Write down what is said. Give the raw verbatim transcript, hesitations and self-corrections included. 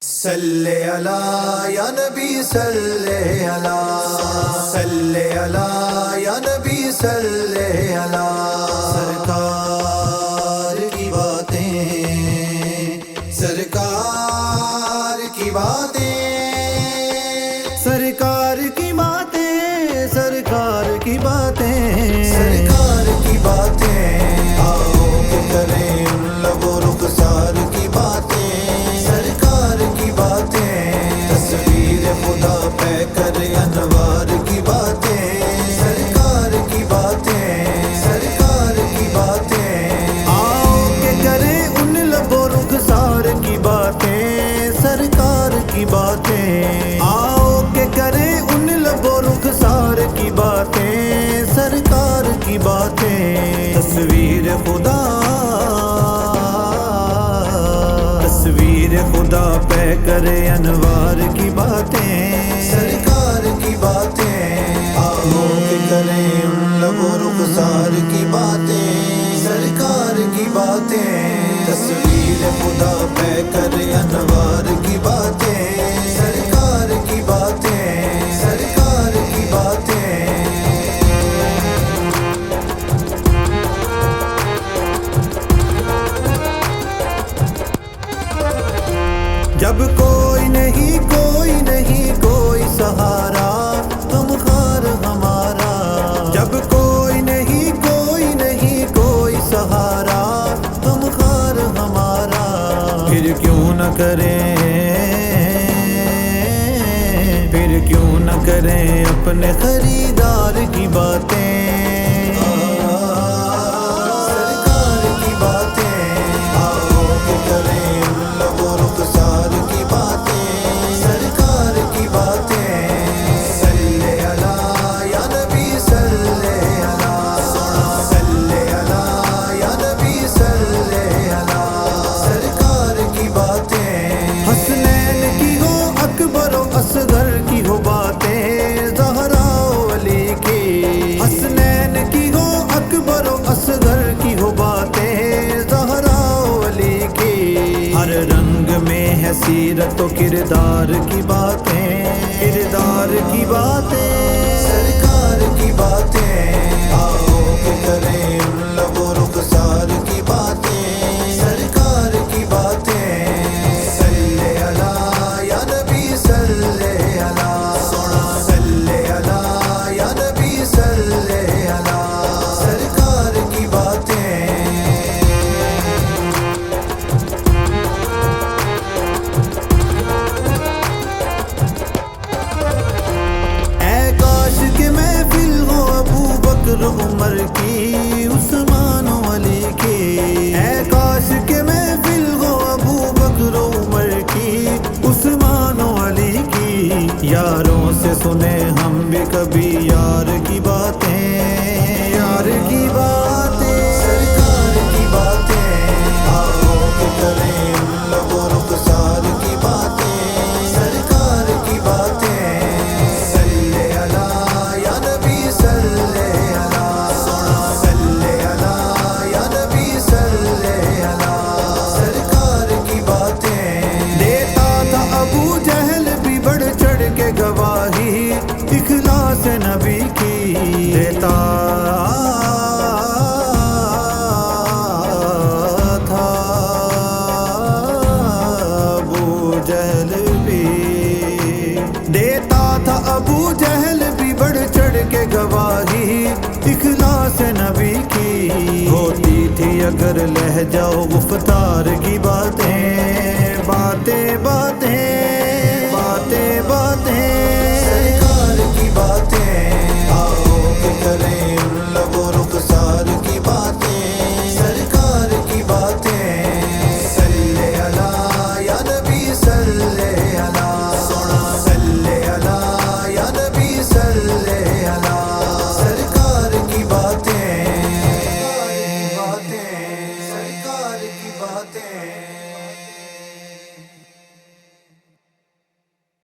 صلی علی یا نبی صلی علی، صلی علی یا نبی صلی علی۔ سرکار کی باتیں، سرکار کی باتیں، سرکار کی باتیں، سرکار کی باتیں، سرکار کی باتیں، آؤ کہ کریں ان لب و رخسار کی باتیں، سرکار کی باتیں، تصویر خدا پہ کر انوار کی باتیں، سرکار کی باتیں، سرکار کی باتیں، آؤ کہ کریں ان لب و رخسار کی باتیں، سرکار کی باتیں، آؤ کہ کریں ان لب و رخسار کی باتیں، سرکار کی باتیں، تصویر خدا، تصویر خدا پہ کرے انوار کی باتیں، سرکار کی باتیں، آؤ کہ کریں ان لب و رخسار کی باتیں، سرکار کی باتیں، تصویر خدا پہ کر انوار کی باتیں، سرکار کی باتیں، سرکار کی باتیں۔ جب کوئی نہیں کوئی نہیں کوئی سہارا غم خار ہمارا، جب کوئی نہیں کوئی نہیں کوئی سہارا غم خار ہمارا، پھر کیوں نہ کریں، پھر کیوں نہ کریں اپنے خریدار کی باتیں، سرکار کی باتیں، آؤ کہ کریں ان لب و رخسار کی باتیں، سرکار کی باتیں، صلی علی یا نبی صلی علی، صلی علی یا نبی صلی علی، سرکار کی باتیں، حسنین کی ہو اکبر و اصغر کی ہو باتیں، زہرا و علی کی، حسنین کی ہو اکبر و اصغر کی ہو باتیں، زہرا و علی کی، ہر رنگ میں ہے سیرت و کردار کی باتیں، کردار کی باتیں، سرکار کی باتیں، آؤ کہ کریں ان لب و رخسار کی باتیں، سرکار کی باتیں، صلی علی یا نبی صلی علی، صلی علی یا نبی صلی علی، سرکار کی باتیں۔ اے کاش کہ محفل ہو ابو بکر عمر کی، عثمان و علی کی، اے کاش کہ محفل ہو ابو بکر عمر کی، عثمان و علی کی، یاروں سے سنے ہم بھی کبھی یار کی باتیں، یار کی باتیں، سرکار کی باتیں، آؤ کہ کریں ان لب و رخسار کی باتیں، سرکار کی باتیں، صلی علی یا نبی صلی علی، صلی علی یا نبی صلی علی، سرکار کی باتیں، دیتا تھا ابو جہل بھی بڑھ چڑھ کے گواہی، اخلاص نبی کی دیتا تھا ابو جہل بھی، دیتا تھا ابو جہل بھی بڑھ چڑھ کے گواہی، اخلاص نبی کی، ہوتی تھی اگر لہجہ و گفتار کی باتیں، باتیں باتیں